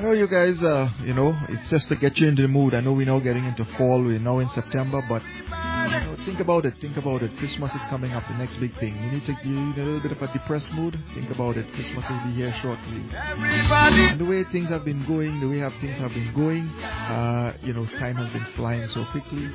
know you guys, it's just to get you into the mood. I know we're now getting into fall. We're now in September, but think about it. Think about it. Christmas is coming up, the next big thing. You need a little bit of a depressed mood. Think about it. Christmas will be here shortly. And the way things have been going, time has been flying so quickly.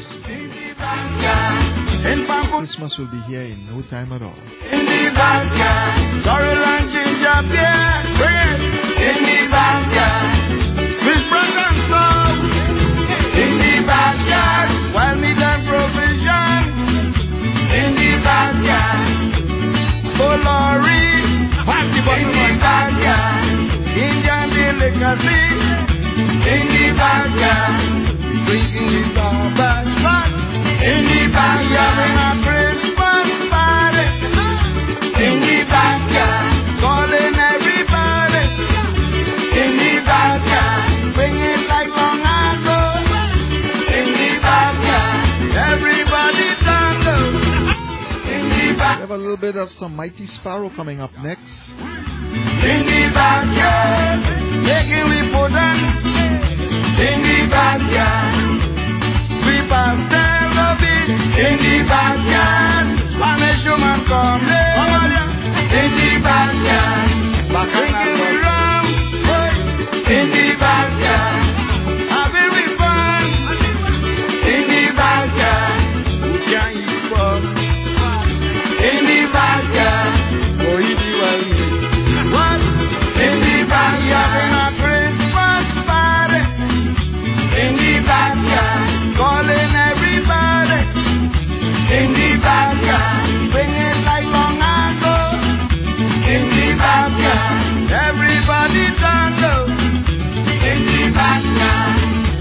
Christmas will be here in no time at all. In the backyard, sorrel and ginger beer, bread. In the backyard, fish, bread and salt. In the backyard, wild meat and provision. In the backyard, Bolori, party in the backyard, Indian delicacy. In the backyard, drinking the garbage pot. In the backyard, in a Christmas party. In the backyard, calling everybody. In the backyard, bring it like long ago. In the backyard, everybody tango. In the We backyard, have a little bit of some Mighty Sparrow coming up next. in the backyard, making we put on. In the backyard, we pass them a bit. In the backyard, Spanish woman come in. In the backyard, drinking the rum. In the backyard, having we fun. In the backyard, who can eat from? In the backyard, oh, he be well. What? In the backyard, in a Christmas party. In the backyard, calling everybody. In the backyard, bring it like long ago. In the backyard, everybody tango. In the backyard,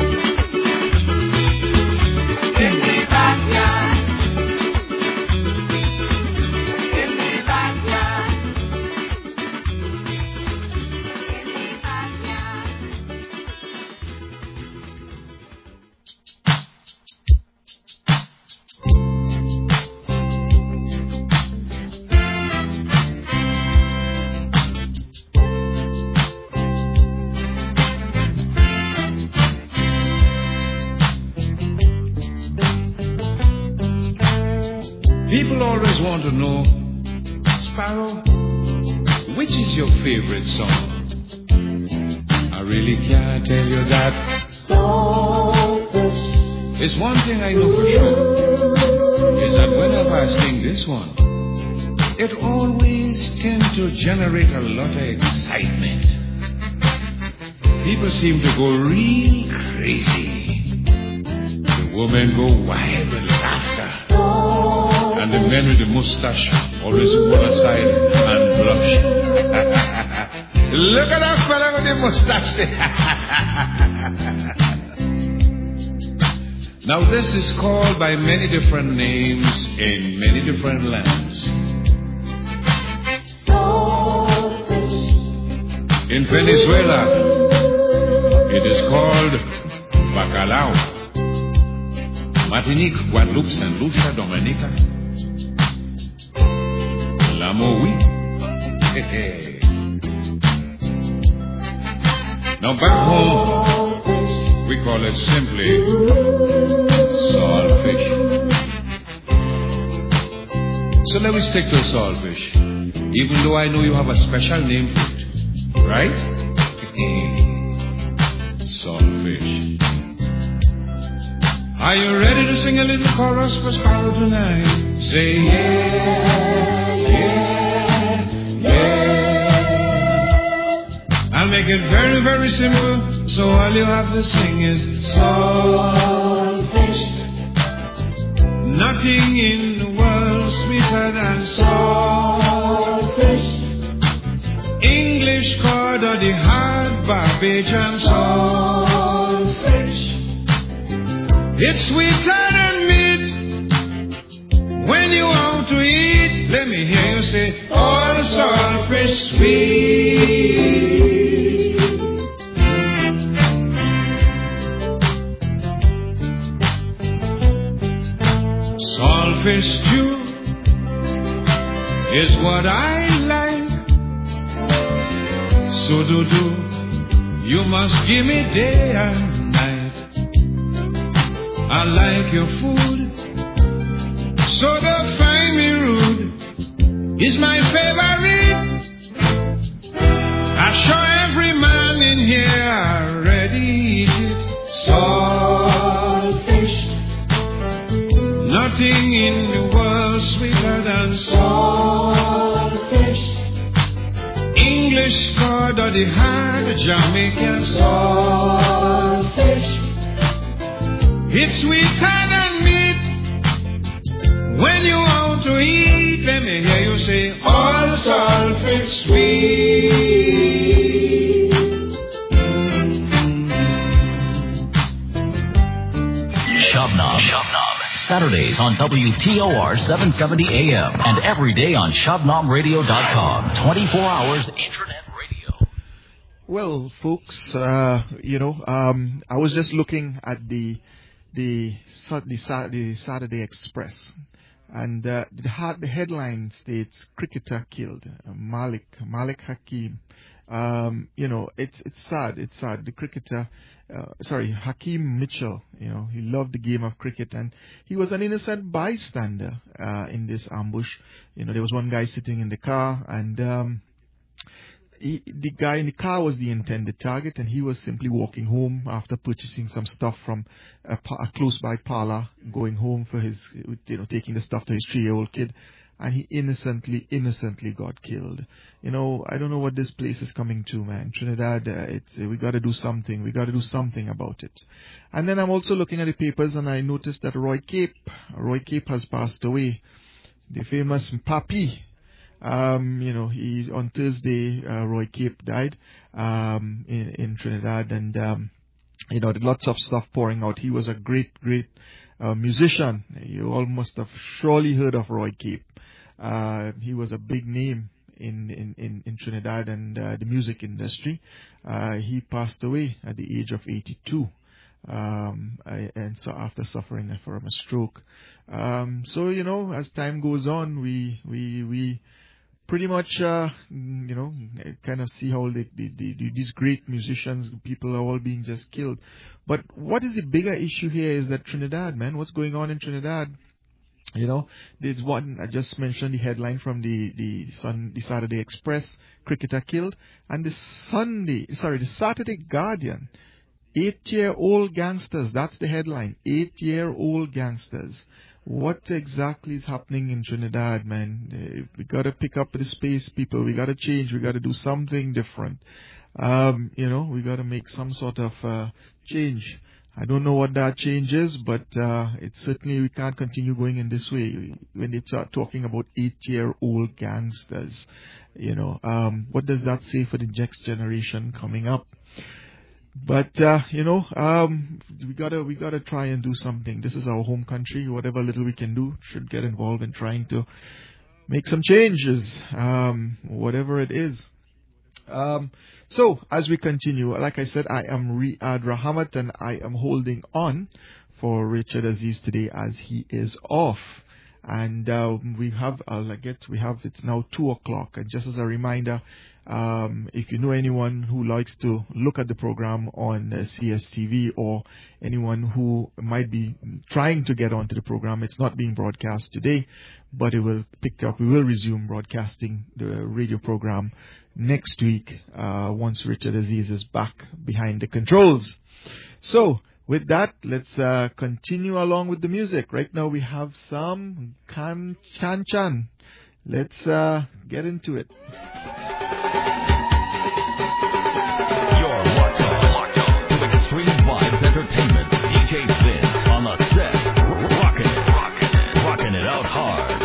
in the backyard, in the backyard, in the backyard. People always want to know, Sparrow, which is your favorite song? I really can't tell you that. It's one thing I know for sure, is that whenever I sing this one, it always tends to generate a lot of excitement. People seem to go real crazy. The women go wild with laughter. And the men with the mustache always pull aside and blush. Look at that fella with the mustache. Now this is called by many different names in many different lands. In Venezuela, it is called bacalao. Martinique, Guadeloupe, Saint Lucia, Dominica. Lamoui. Now back home, we call it simply saltfish. So let me stick to saltfish, even though I know you have a special name for it, right? Saltfish. Are you ready to sing a little chorus for Sparrow tonight? Say yeah, yeah, yeah. I'll make it very, very simple, so all you have to sing is saltfish. Nothing in the world sweeter than saltfish. English cod or the hard Barbadian saltfish. It's sweeter than meat. When you want to eat, let me hear you say, all saltfish sweet. Saltfish stew is what I like. So do You must give me day and night. I like your food, so don't find me rude. It's my favorite. I show every man in here already eat it. Saltfish. Nothing in the world sweeter than saltfish. English cod or the hard Jamaican saltfish. It's sweeter than meat. When you want to eat, let me hear you say, all saltfish sweet. Shubnob. Saturdays on WTOR 770 AM and every day on ShubnobRadio.com. 24 hours internet radio. Well, folks, I was just looking at the Saturday Express, and the headline states cricketer killed, Malik Hakim. It's sad. It's sad. The cricketer, Hakeem Mitchell, he loved the game of cricket, and he was an innocent bystander in this ambush. There was one guy sitting in the car, and the guy in the car was the intended target, and he was simply walking home after purchasing some stuff from a close by parlor, going home for his, taking the stuff to his 3-year-old kid. And he innocently got killed. I don't know what this place is coming to, man. Trinidad, we got to do something. We got to do something about it. And then I'm also looking at the papers, and I noticed that Roy Cape has passed away. The famous Papi. He on Thursday, Roy Cape died in Trinidad, and lots of stuff pouring out. He was a great musician. You all must have surely heard of Roy Cape. He was a big name in Trinidad and the music industry. He passed away at the age of 82, and so after suffering from a stroke. As time goes on, we pretty much kind of see how these great musicians, people are all being just killed. But what is the bigger issue here is that Trinidad, man, what's going on in Trinidad? There's one, I just mentioned the headline from the Saturday Express, cricketer killed, and the Saturday Guardian, 8-year-old gangsters, that's the headline, 8-year-old gangsters. What exactly is happening in Trinidad, man? We got to pick up the space, people. We got to change. We got to do something different. We got to make some sort of change. I don't know what that change is, but it's certainly we can't continue going in this way. When they start talking about 8-year-old gangsters, what does that say for the next generation coming up? But we gotta try and do something. This is our home country. Whatever little we can do should get involved in trying to make some changes, whatever it is. So as we continue, like I said, I am Riyad Rahamat, and I am holding on for Richard Aziz today as he is off. And it's now 2:00. And just as a reminder, if you know anyone who likes to look at the program on CSTV, or anyone who might be trying to get onto the program, it's not being broadcast today, but it will pick up. We will resume broadcasting the radio program next week once Richard Aziz is back behind the controls. So, with that, let's continue along with the music. Right now we have some Chan. Let's get into it. You're locked on to Extreme Vibes Entertainment. DJ Spin on the set. Rocking it out hard.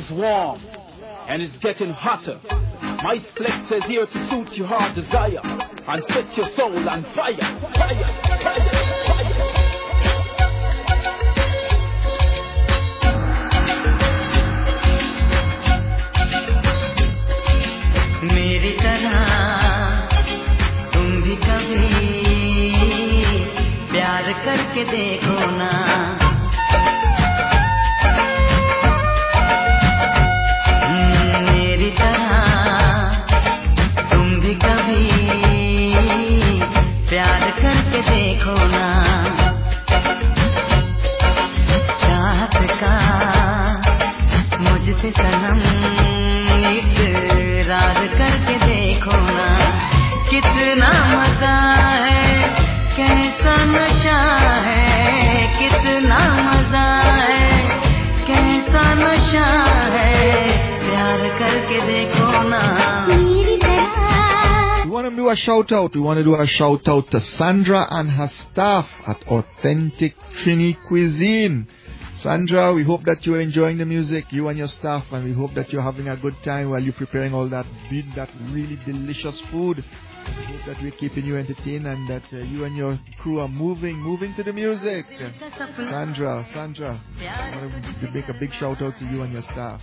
is warm and it's getting hotter. My selector is here to suit your heart desire and set your soul on fire, fire, fire, fire. मेरी तरह तुम भी कभी प्यार करके देखो ना. मेरी तरह तुम भी कभी प्यार करके देखो ना. चाहत का मुझसे सनम इकरार करके देखो ना. कितना मजा है, कैसा नशा है, कितना मजा है, कैसा नशा है, प्यार करके देखो ना. We want to do a shout out. We want to do a shout out to Sandra and her staff at Authentic Trini Cuisine. Sandra, we hope that you're enjoying the music, you and your staff, and we hope that you're having a good time while you're preparing all that really delicious food. We hope that we're keeping you entertained and that you and your crew are moving to the music. Sandra, I want to make a big shout out to you and your staff.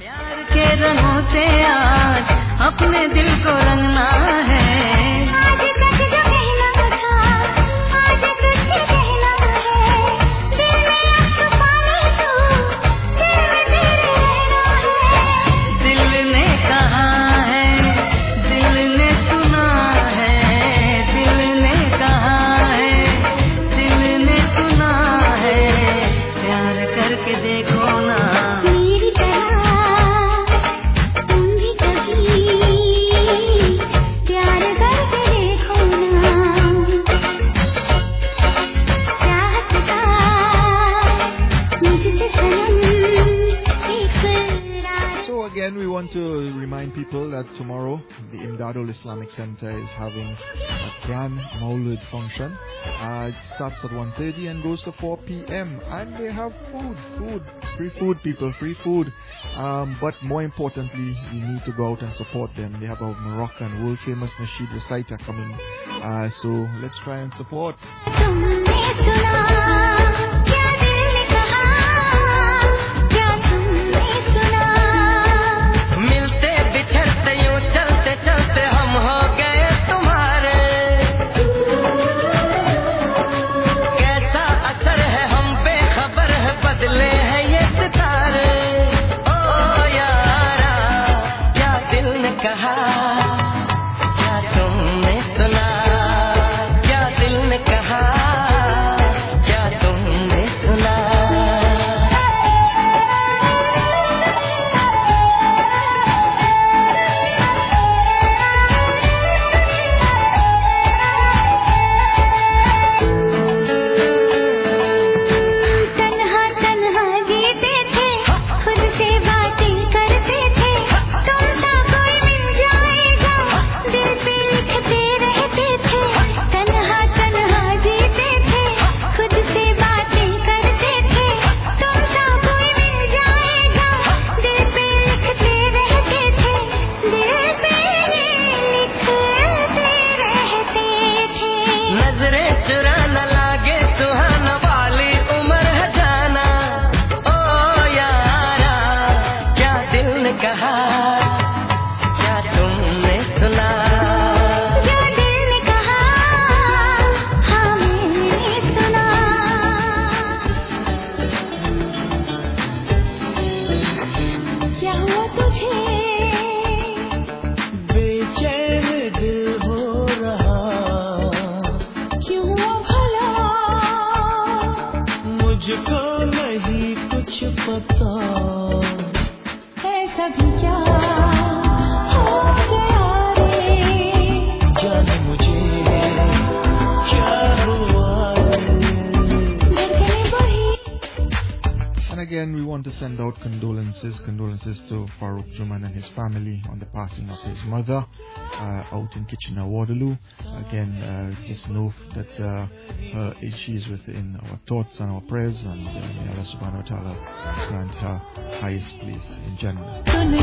We want to remind people that tomorrow the Imdadul Islamic Center is having a grand Maulud function. It starts at 1:30 and goes to 4 p.m. and they have food, free food, people, free food. But more importantly, we need to go out and support them. They have a Moroccan world famous Nasheed reciter coming, so let's try and support. again, we want to send out condolences to Farouk Juman and his family on the passing of his mother out in Kitchener, Waterloo. Again, just know that she is within our thoughts and our prayers, and may Allah subhanahu wa ta'ala grant her highest place in Jannah.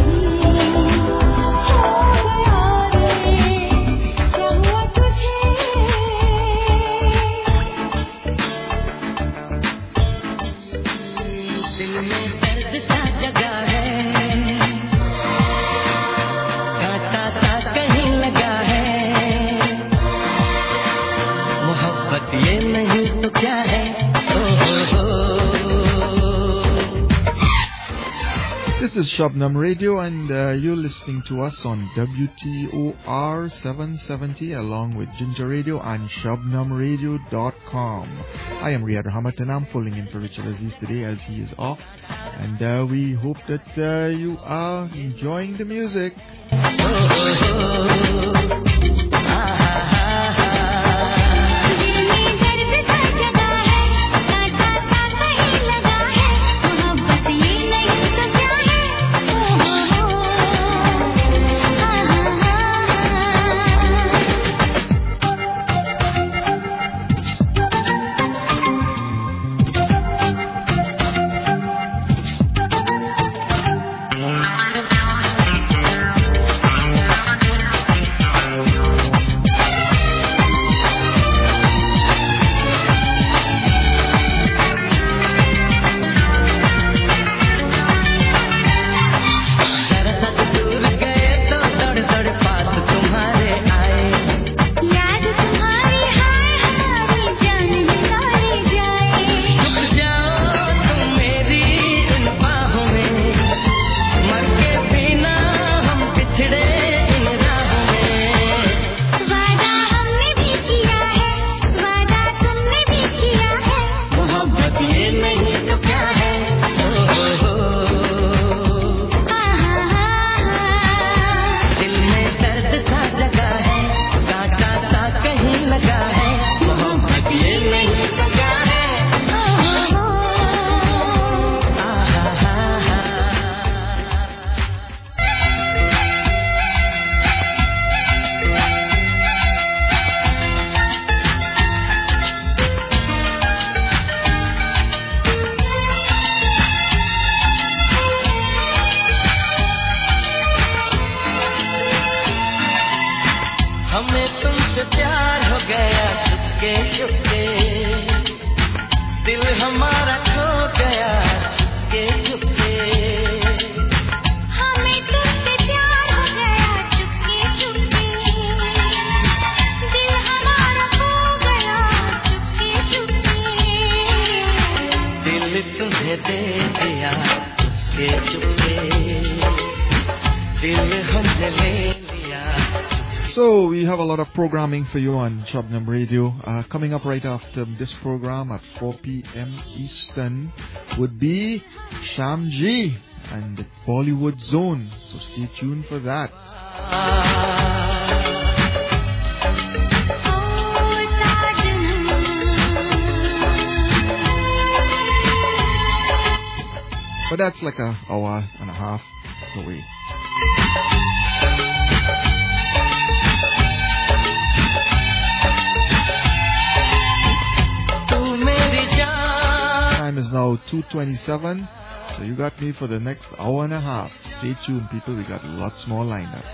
This is Shabnam Radio, and you're listening to us on WTOR 770 along with Ginger Radio and ShabnamRadio.com. I am Riyad Rahmat, and I'm filling in for Richard Aziz today as he is off. And we hope that you are enjoying the music. So we have a lot of programming for you on Shabnam Radio. Coming up right after this program at 4 p.m. Eastern would be Shamji and the Bollywood Zone. So stay tuned for that. But that's like an hour and a half away. Time is now 2:27, so you got me for the next hour and a half. Stay tuned, people. We got lots more lined up.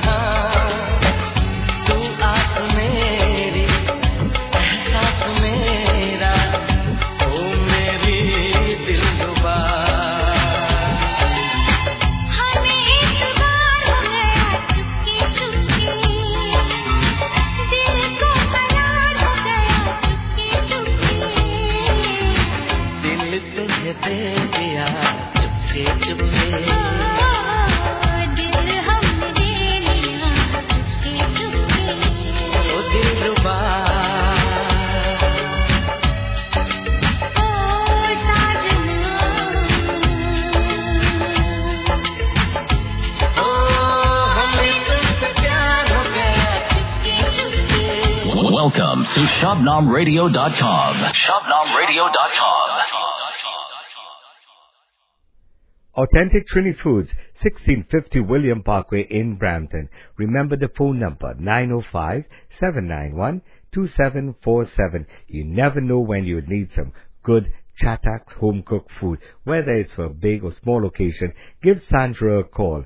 Welcome to ShabnamRadio.com. ShabnamRadio.com. Authentic Trini Foods, 1650 William Parkway in Brampton. Remember the phone number, 905-791-2747. You never know when you need some good Chatax home-cooked food. Whether it's for a big or small occasion, give Sandra a call,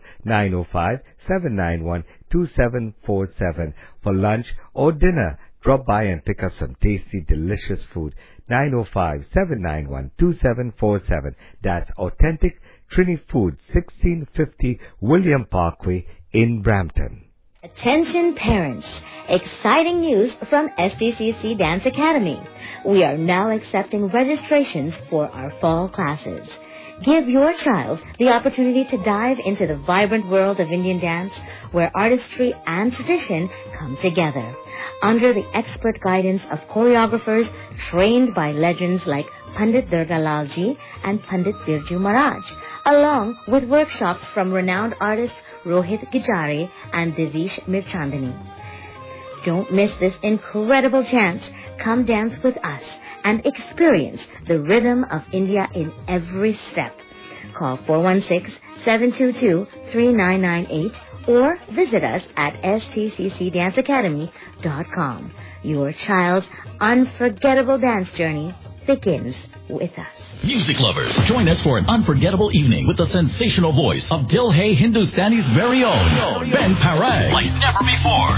905-791-2747. For lunch or dinner, drop by and pick up some tasty, delicious food. 905-791-2747. That's Authentic Trini Foods, 1650 William Parkway in Brampton. Attention parents, exciting news from STCC Dance Academy. We are now accepting registrations for our fall classes. Give your child the opportunity to dive into the vibrant world of Indian dance where artistry and tradition come together. Under the expert guidance of choreographers trained by legends like Pandit Durgalal Ji and Pandit Birju Maharaj, along with workshops from renowned artists Rohit Gijare and Devish Mirchandani. Don't miss this incredible chance. Come dance with us and experience the rhythm of India in every step. Call 416-722-3998 or visit us at stccdanceacademy.com. Your child's unforgettable dance journey begins with us. Music lovers, join us for an unforgettable evening with the sensational voice of Dilhay Hindustani's very own, Ben Parag. Like never before.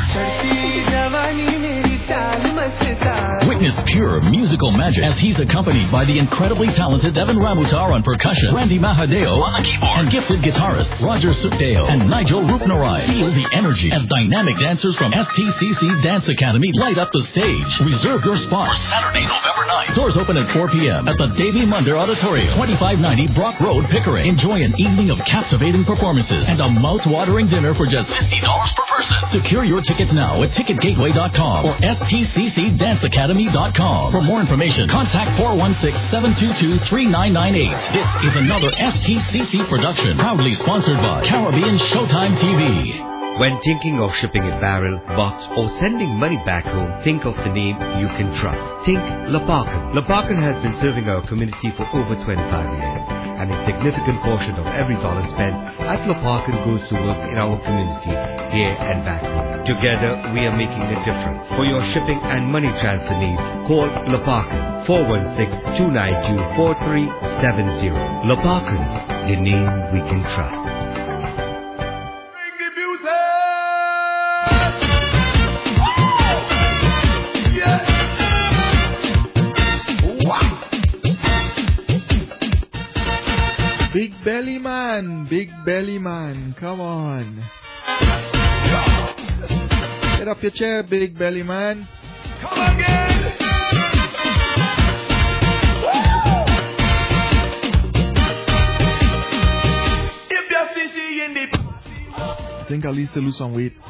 Witness pure musical magic as he's accompanied by the incredibly talented Devin Ramutar on percussion, Randy Mahadeo on the keyboard, and gifted guitarists Roger Sukdeo and Nigel Rupnarai. Feel the energy as dynamic dancers from STCC Dance Academy light up the stage. Reserve your spot for Saturday, November 9th. Doors open at 4 p.m. at the Davy Munder Auditorium, 2590 Brock Road, Pickering. Enjoy an evening of captivating performances and a mouth-watering dinner for just $50 per person. Secure your tickets now at ticketgateway.com or stccdanceacademy.com. For more information, contact 416-722-3998. This is another STCC production, proudly sponsored by Caribbean Showtime TV. When thinking of shipping a barrel, box, or sending money back home, think of the name you can trust. Think Laparkan. Laparkan has been serving our community for over 25 years, and a significant portion of every dollar spent at Laparkan goes to work in our community, here and back home. Together, we are making a difference. For your shipping and money transfer needs, call Laparkan 416-292-4370. Laparkan, the name we can trust. Big belly man, come on. Get up your chair, big belly man. Come again. If you're fishy in the I think I'll need to lose some weight,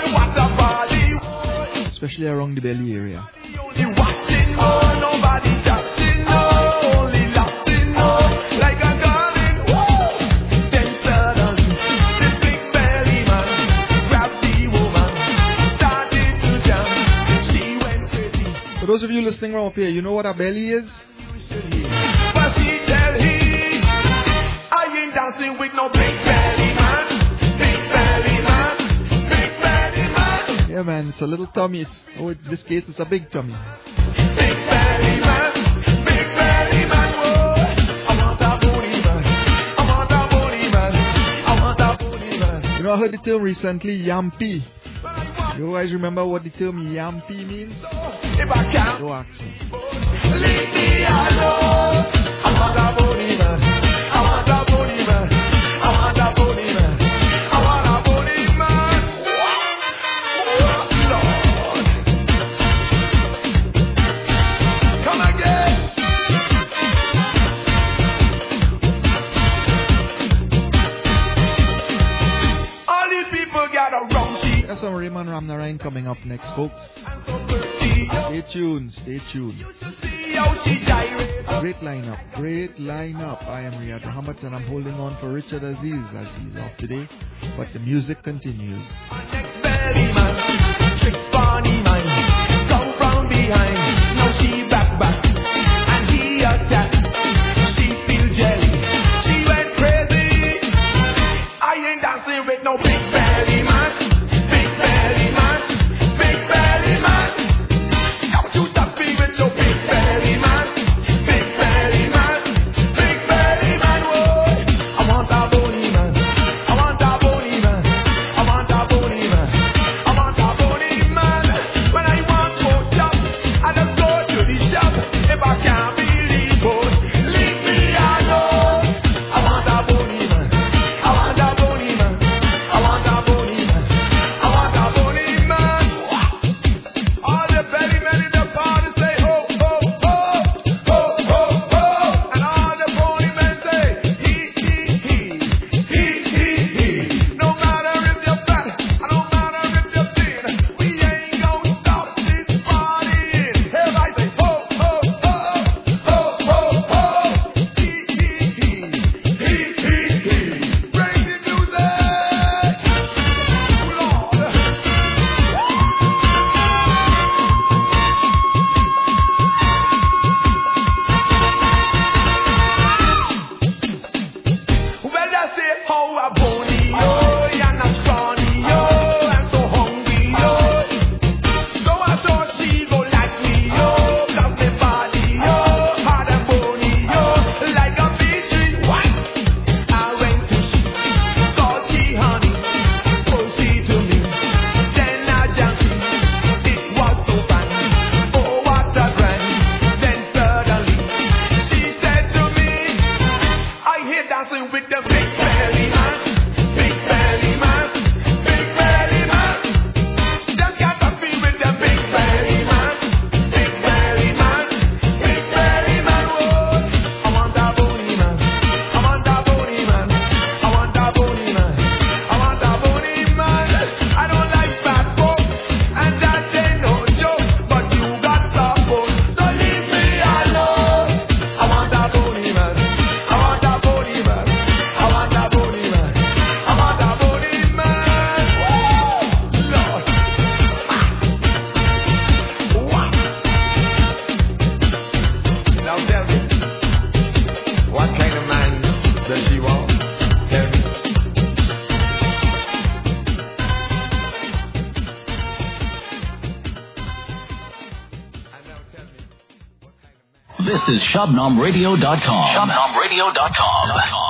especially around the belly area. For those of you listening from up here, you know what a belly is? But she tell he, I ain't dancing with no big belly man. Big belly man. Big belly man. Yeah, man, it's a little tummy. In this case, it's a big tummy. Big belly man. Big belly man. Whoa. I want a booty man. I want a booty man. I want a booty man. You know, I heard the term recently, yampy. You guys remember what the term yampy means? If I can't, Don't ask me. leave me alone. I want a booty man. I want a booty man. I want a booty man. I want a booty man. Lord. Come again. All these people got a wrong seat. There's some Raymond Ramnarayan coming up next, folks. Stay tuned, stay tuned. Great lineup. I am Riyad Muhammad and I'm holding on for Richard Aziz as he's off today. But the music continues. Next belly man, tricks funny man, come from behind. Now she back, and he attack. She feel jelly, she went crazy. This is ShabnamRadio.com. ShabnamRadio.com.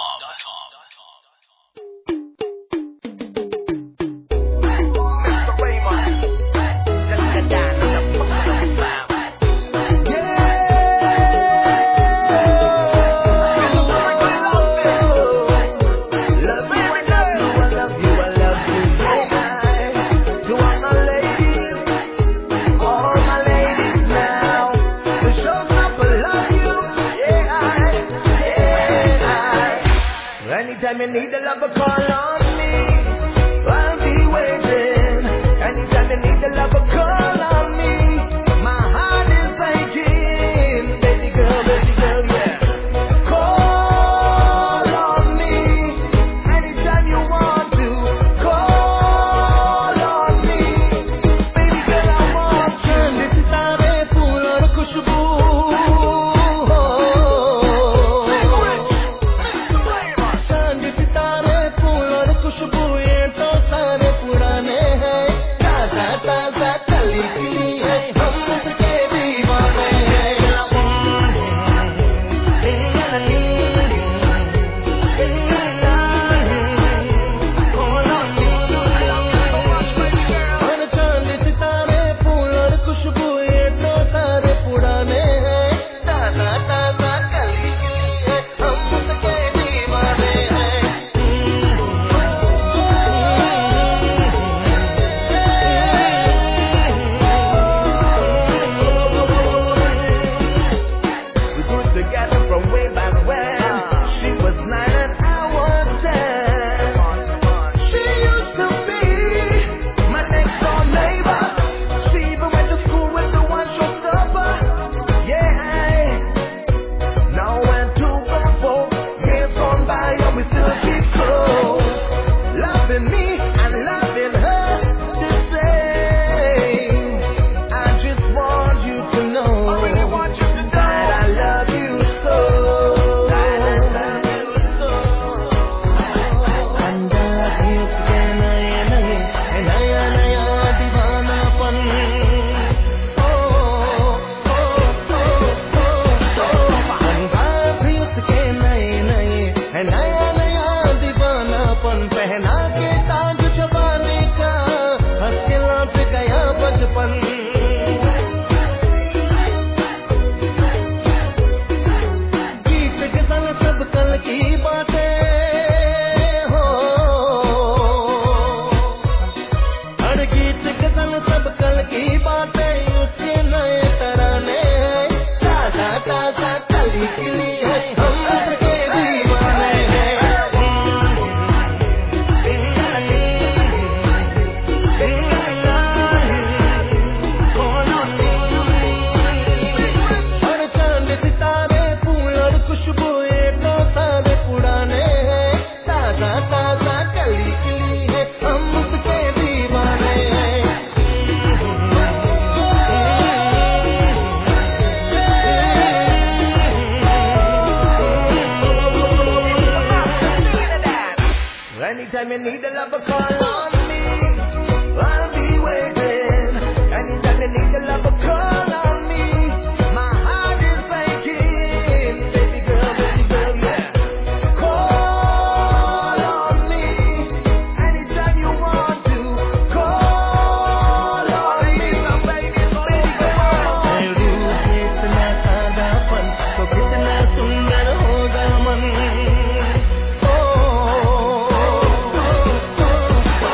Anytime you need a lover, call on me. I'll be waiting. Anytime you need a lover, call on me. My heart is aching. Baby girl, yeah. Call on me. Anytime you want to. Call on me. Baby girl, I want you. Sitare phool aur khushboo. Anytime you need a lover, call on me. I'll be waiting. Anytime you need a lover, call on me. My heart is aching. Baby girl, yeah. Call on me. Anytime you want to. Call on me. Baby girl. रूप इतना सादापन तो कितना सुंदर होगा मन.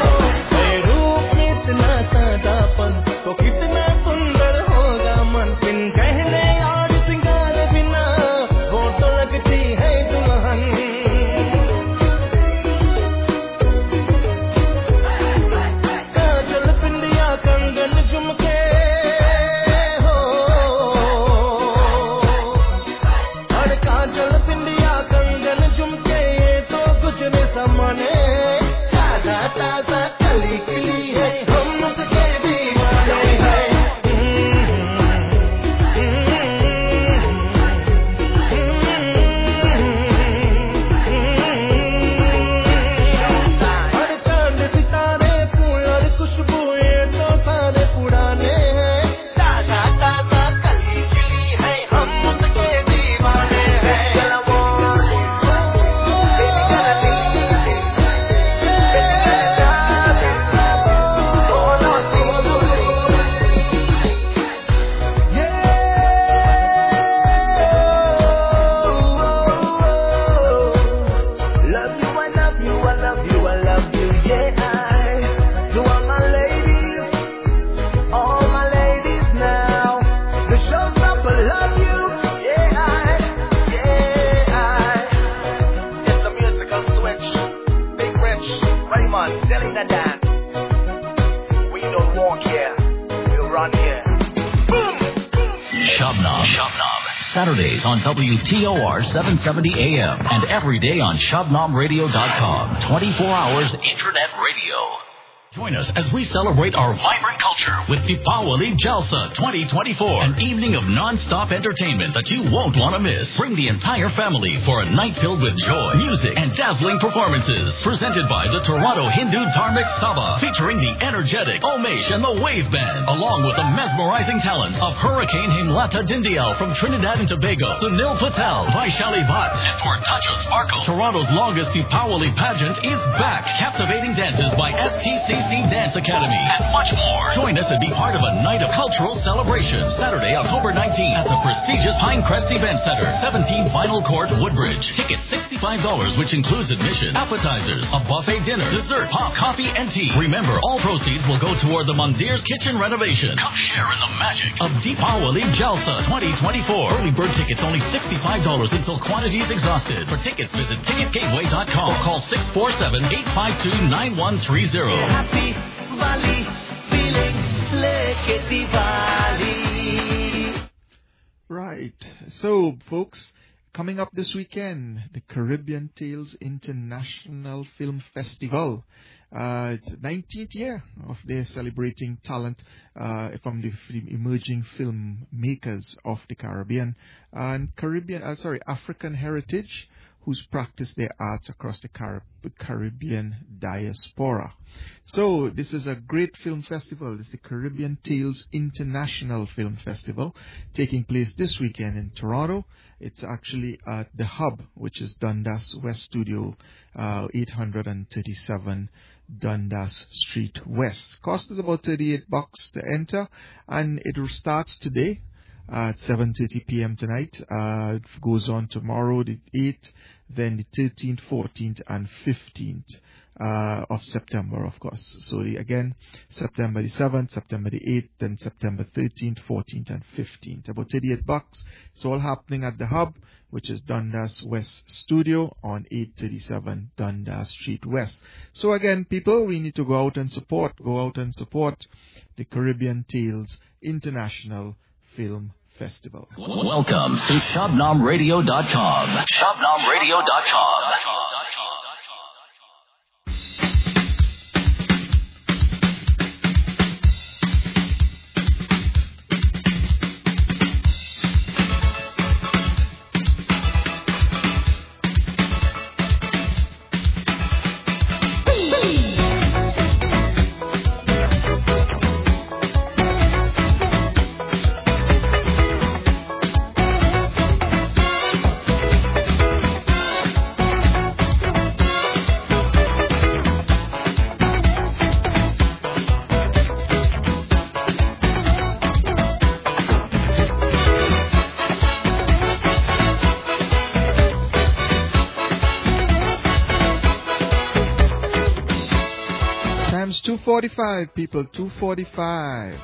Shabnam. Saturdays on WTOR 770 AM and every day on ShabnamRadio.com. 24 hours internet radio. Join us as we celebrate our vibrant culture with Deepawali Jalsa 2024, an evening of non-stop entertainment that you won't want to miss. Bring the entire family for a night filled with joy, music, and dazzling performances. Presented by the Toronto Hindu Dharmic Sabha, featuring the energetic Omesh and the Wave Band, along with the mesmerizing talents of Hurricane Himlata Dindial from Trinidad and Tobago, Sunil Patel, Vaishali Bhatt, and for a touch of sparkle, Toronto's longest Deepawali pageant is back, captivating dances by STCC Dance Academy, and much more. Join us and be part of a night of cultural celebration. Saturday, October 19th at the prestigious Pinecrest Event Center, 17 Vinyl Court, Woodbridge. Tickets $65, which includes admission, appetizers, a buffet dinner, dessert, pop, coffee, and tea. Remember, all proceeds will go toward the Mandir's kitchen renovation. Come share in the magic of Deepawali Jalsa 2024. Early bird tickets only $65 until quantities exhausted. For tickets, visit ticketgateway.com or call 647-852-9130. Right. So, folks, coming up this weekend, the Caribbean Tales International Film Festival. It's the 19th year of their celebrating talent from the emerging filmmakers of the Caribbean and African heritage, who's practiced their arts across the Caribbean diaspora. So this is a great film festival. It's the Caribbean Tales International Film Festival, taking place this weekend in Toronto. It's actually at the Hub, which is Dundas West Studio, 837 Dundas Street West. Cost is about $38 to enter, and it starts today at 7:30 p.m. tonight. It goes on tomorrow, the 8th, then the 13th, 14th, and 15th of September, of course. So again, September the 7th, September the 8th, then September 13th, 14th, and 15th. About $38. It's all happening at the Hub, which is Dundas West Studio on 837 Dundas Street West. So again, people, we need to go out and support the Caribbean Tales International Film Festival. Welcome to ShabnamRadio.com. ShabnamRadio.com. Times 2:45, people, 2:45.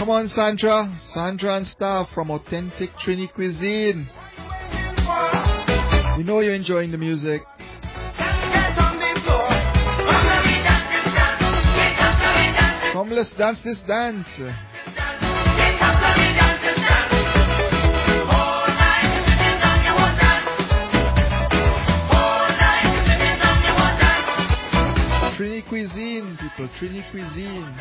Come on, Sandra. Sandra and staff from Authentic Trini Cuisine. We know you're enjoying the music. Come, let's dance this dance. Trini Cuisine, people. Trini Cuisine.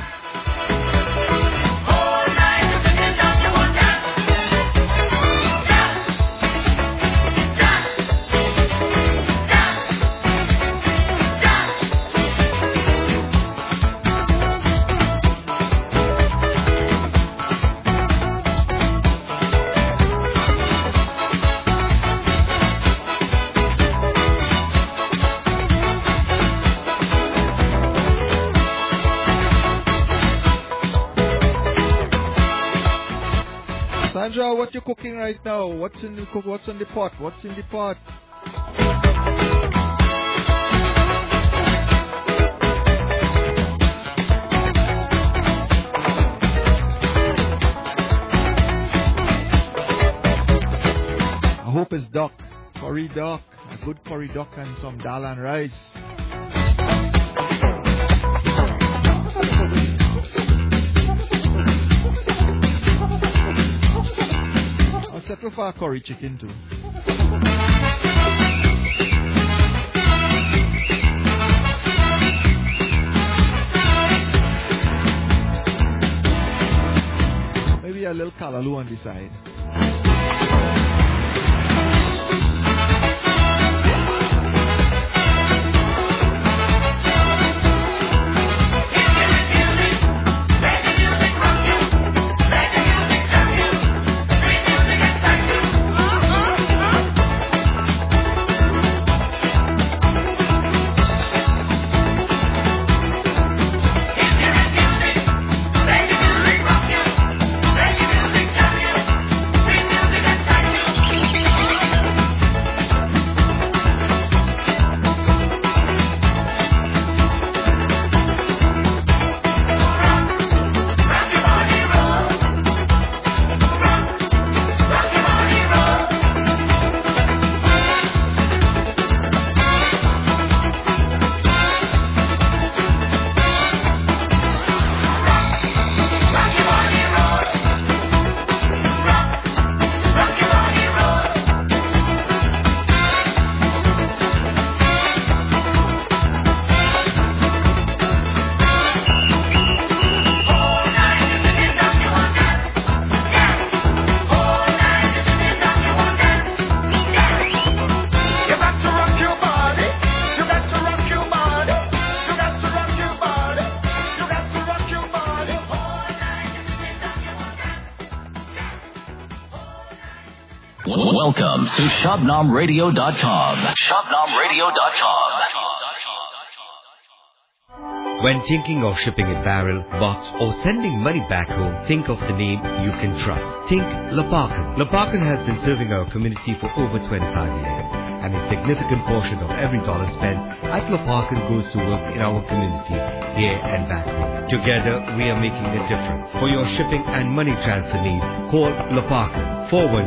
Sandra, what you cooking right now? What's in the pot? What's in the pot? I hope it's duck, curry duck, a good curry duck and some dal and rice. Settle for a curry chicken too. Maybe a little callaloo on the side. Welcome to ShabnamRadio.com. ShabnamRadio.com. When thinking of shipping a barrel, box, or sending money back home, think of the name you can trust. Think Laparcan. Laparcan has been serving our community for over 25 years, and a significant portion of every dollar spent at Laparcan goes to work in our community, here and back home. Together, we are making a difference. For your shipping and money transfer needs, call Laparcan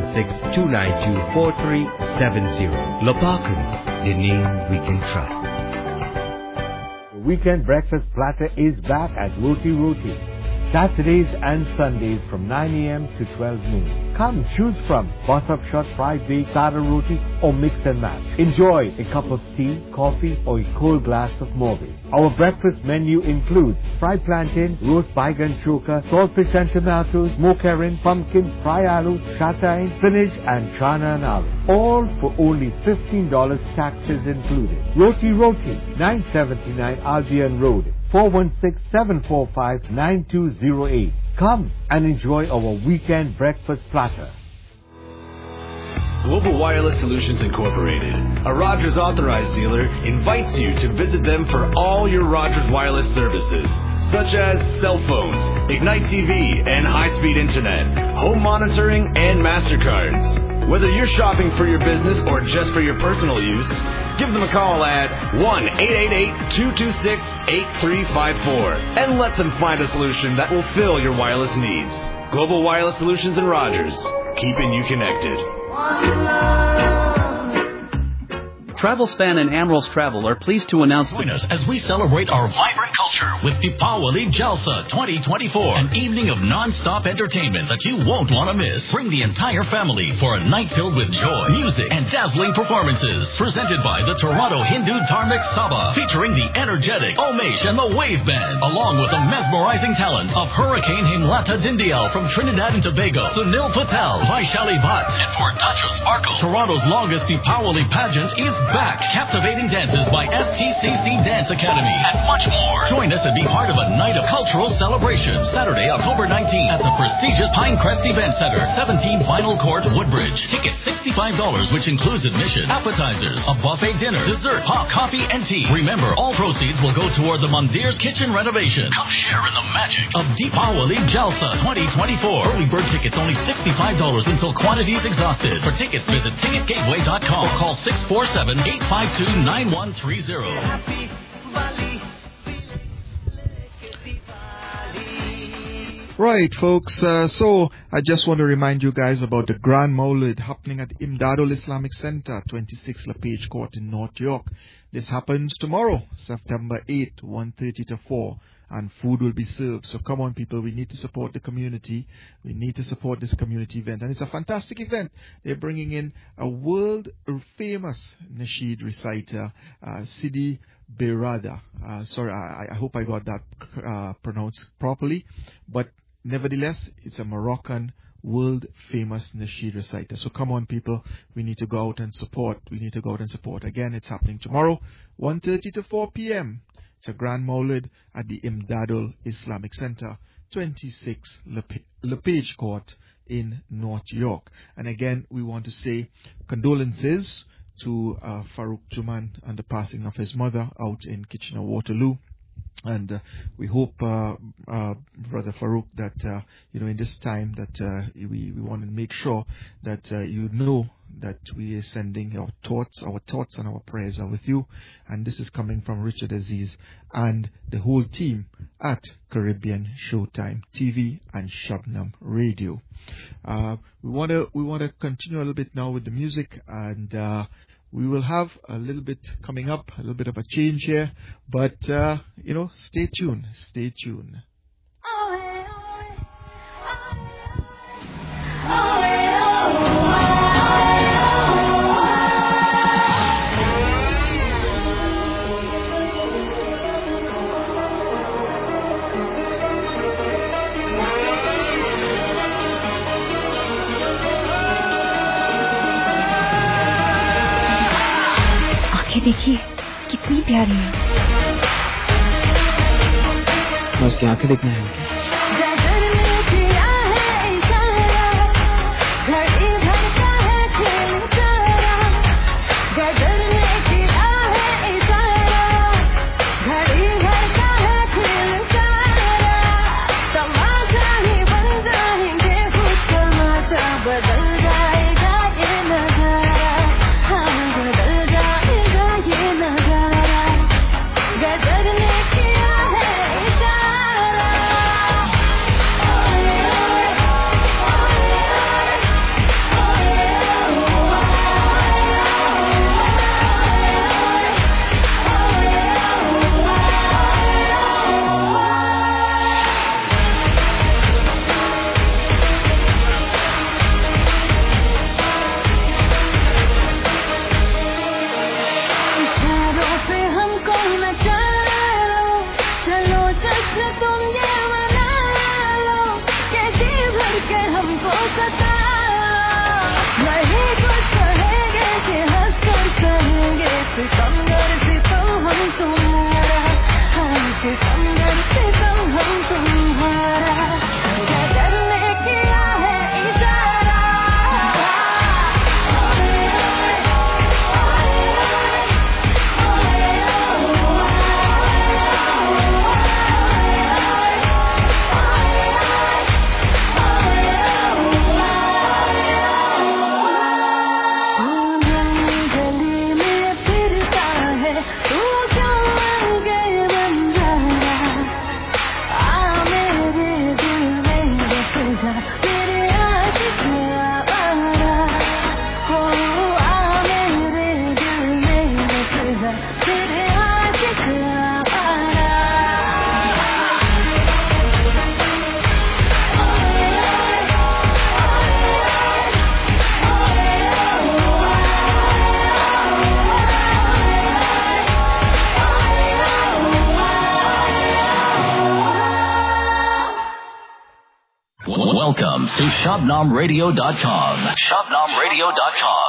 416-292-4370. Laparcan, the name we can trust. Weekend breakfast platter is back at Roti Roti. Saturdays and Sundays from 9 a.m. to 12 noon. Come choose from boss-up shot, fried baked, starter roti or mix and match. Enjoy a cup of tea, coffee or a cold glass of Morbi. Our breakfast menu includes fried plantain, roast baigan choka, saltfish and tomatoes, mokarin, pumpkin, fried aloo, shatain, spinach and chana and aloo. All for only $15, taxes included. Roti Roti, 979 Albion Road. 416-745-9208. Come and enjoy our weekend breakfast platter. Global Wireless Solutions Incorporated, a Rogers authorized dealer, invites you to visit them for all your Rogers wireless services, such as cell phones, Ignite TV and high-speed internet, home monitoring, and MasterCards. Whether you're shopping for your business or just for your personal use, Give them a call at 1-888-226-8354 and let them find a solution that will fill your wireless needs. Global Wireless Solutions in Rogers, keeping you connected. TravelSpan and Amrose Travel are pleased to announce Join us as we celebrate our vibrant culture with Deepawali Jalsa 2024, an evening of non-stop entertainment that you won't want to miss. Bring the entire family for a night filled with joy, music, and dazzling performances. Presented by the Toronto Hindu Dharmic Sabha, featuring the energetic Omesh and the Wave Band, along with the mesmerizing talents of Hurricane Himlata Dindial from Trinidad and Tobago, Sunil Patel, Vaishali Bhatt, and for touch of sparkle, Toronto's longest Deepawali pageant is back. Captivating dances by STCC Dance Academy and much more. Join us and be part of a night of cultural celebration. Saturday, October 19th at the prestigious Pinecrest Event Center, 17 Vinyl Court, Woodbridge. Tickets $65, which includes admission, appetizers, a buffet dinner, dessert, hot coffee, and tea. Remember, all proceeds will go toward the Mandir's kitchen renovation. Come share in the magic of Deepawali Jalsa 2024. Early bird tickets only $65 until quantities exhausted. For tickets, visit ticketgateway.com or call 647-852-9130. Right, folks. So I just want to remind you guys about the Grand Maulid happening at Imdadul Islamic Center, 26 LePage Court in North York. This happens tomorrow, September 8th, 1:30 to 4. And food will be served. So come on, people. We need to support the community. We need to support this community event. And it's a fantastic event. They're bringing in a world-famous Nasheed reciter, Sidi Berada. Sorry, I hope I got that pronounced properly. But nevertheless, it's a Moroccan world-famous Nasheed reciter. So come on, people. We need to go out and support. Again, it's happening tomorrow, 1:30 to 4 p.m. It's a Grand Maulid at the Imdadul Islamic Center, 26 LePage Court in North York. And again, we want to say condolences to Farouk Juman and the passing of his mother out in Kitchener-Waterloo. And we hope, Brother Farouk, that in this time that we want to make sure that you know that we are sending our thoughts and our prayers are with you. And this is coming from Richard Aziz and the whole team at Caribbean Showtime TV and Shabnam Radio. We want to continue a little bit now with the music, and we will have a little bit coming up, a little bit of a change here, but stay tuned. देखिए कितनी प्यारी है। मैं उसकी आंखें देखना है। Welcome to ShabnamRadio.com. ShabnamRadio.com.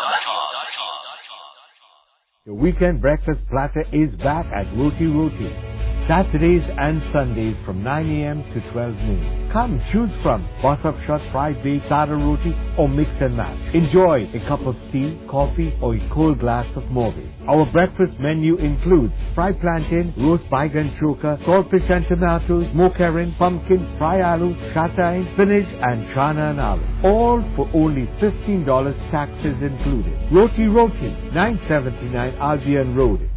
Your weekend breakfast platter is back at Roti Roti. Saturdays and Sundays from 9 a.m. to 12 noon. Come choose from bus-up shot, fried baked, sada roti or mix and match. Enjoy a cup of tea, coffee or a cold glass of Morbi. Our breakfast menu includes fried plantain, roast baigan choka, saltfish and tomatoes, smoked herring, pumpkin, fry aloo, shatai, spinach and chana and aloo. All for only $15, taxes included. Roti Roti, 979 Albion Road.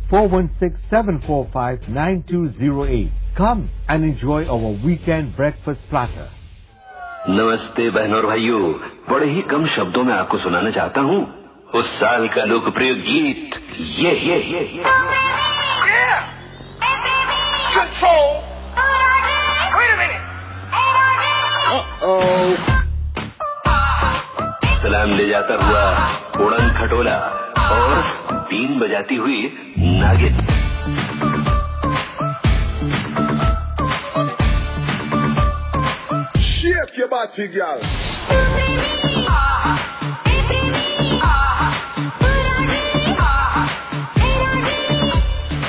416-745-9208. Come and enjoy our weekend breakfast platter. नमस्ते बहनों और भाइयों, बड़े ही कम शब्दों में आपको सुनाना चाहता हूँ उस साल का लोकप्रिय गीत ये Control. Wait a minute. सलाम ले जाता हुआ उड़न खटोला और 3 बजाती हुई नागिन. Shake your body, girl.